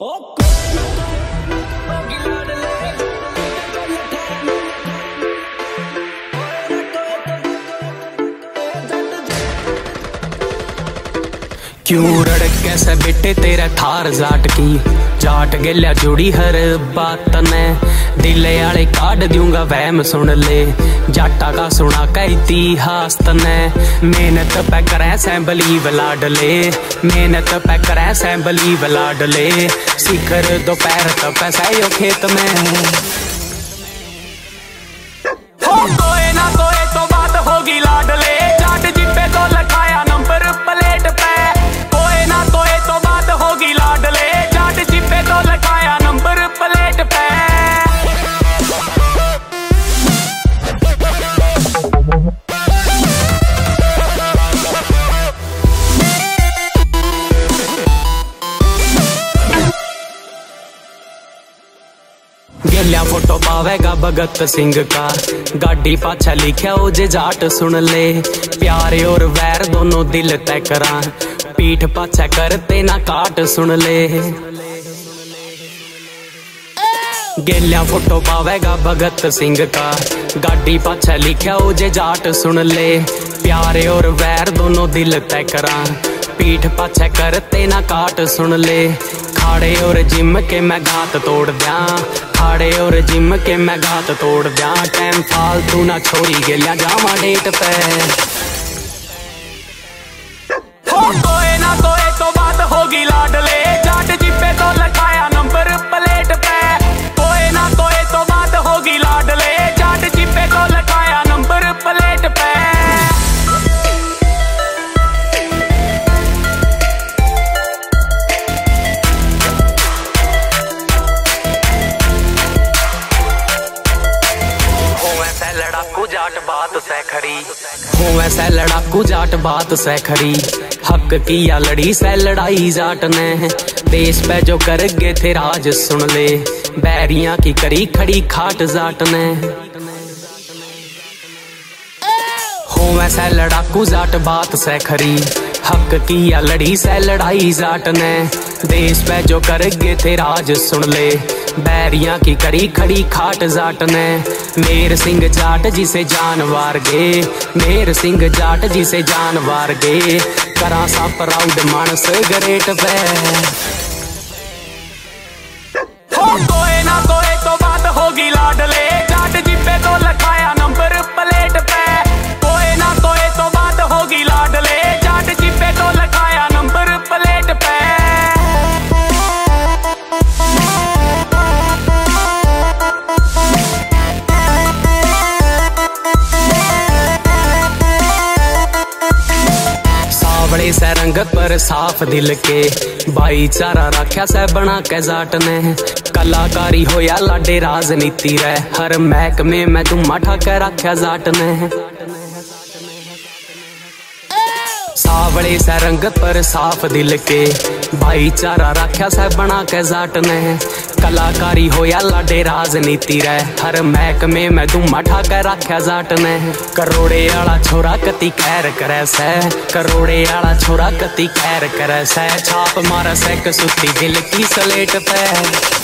क्यों रड़क कैसे बेटे तेरा थार जाट की जाट गेल्या जुड़ी हर बात ने दिले आले काट दूंगा वहम सुन ले जाटा का सुना का इतिहास तने मेहनत पे करे सैंबली बलाड ले मेहनत पे करे सैंबली बलाड ले शिखर दोपहर तक पैसा खेत में हो कोई ना कोई तो बात होगी लाड ले जाट जिपे तो लिखाया नंबर प्लेट पे कोई ना कोई तो बात होगी लाड ले जाट जिपे तो लिखाया नंबर प्लेट पे गेल्या फोटो पावेगा भगत सिंह का गाड़ी पाछा लिखा हो जे जाट सुन ले प्यारे और वैर दोनों दिल तय करा पीठ पाछा करते ना काट सुन ले गेल्या फोटो पावेगा भगत सिंह का गाड़ी पाछा लिखा हो जे जाट सुन ले प्यारे और वैर दोनों दिल तय करा पीठ पाछा करते ना काट सुन ले खाड़े और जिम के मैं घात तोड़ दिया खाड़े और जिम के मैं घात तोड़ दिया टाइम फालतू ना छोड़ी गेल्या जावा डेट पे हो कोई ना कोई तो बात होगी लाड ले जाट जिपे तो लिखाया नंबर प्लेट पे कोई ना कोई तो बात होगी लाड ले जाट जिपे तो लिखाया नंबर प्लेट पे लड़ाकू जाट बात से खरी हो वैसे लड़ाकू जाट बात से खरी हक की या लड़ी से लड़ाई जाट ने देश पे जो कर गए थे राज सुन ले बैरियां की करी खड़ी खाट जाट ने हो वैसे लड़ाकू जाट बात से खरी हक की या लड़ी से लड़ाई जाट ने देश पे जो कर गए थे राज सुन ले बैरियां की करी खड़ी खाट जाट ने मेर सिंह जाट जिसे जानवार गे मेर सिंह जाट जिसे जानवार गे करा सा प्राउड मानस ग्रेट पे हो कोई ना कोई तो बात होगी लाड ले जाट जिपे तो लिखाया नंबर प्लेट पे कोई ना कोई तो बात होगी लाड ले जाट जिपे तो लिखाया नंबर प्लेट पे बड़े से रंगत पर साफ दिल के भाईचारा रखा से बना के जाट ने कलाकारी हो या लाडे राजनीति रे हर महकमे में धुमा ठाके रखा जाट ने सावड़े से रंगत पर साफ दिल के भाईचारा रखा से बना के जाट ने कलाकारी हो या लाडे राजनीति रे हर महकमे में धुमा ठाके रखा जाट ने करोड़े आला छोरा कति खैर करे से करोड़े आला छोरा कति खैर करे से छाप मारा से कसुती दिल की सलेट पे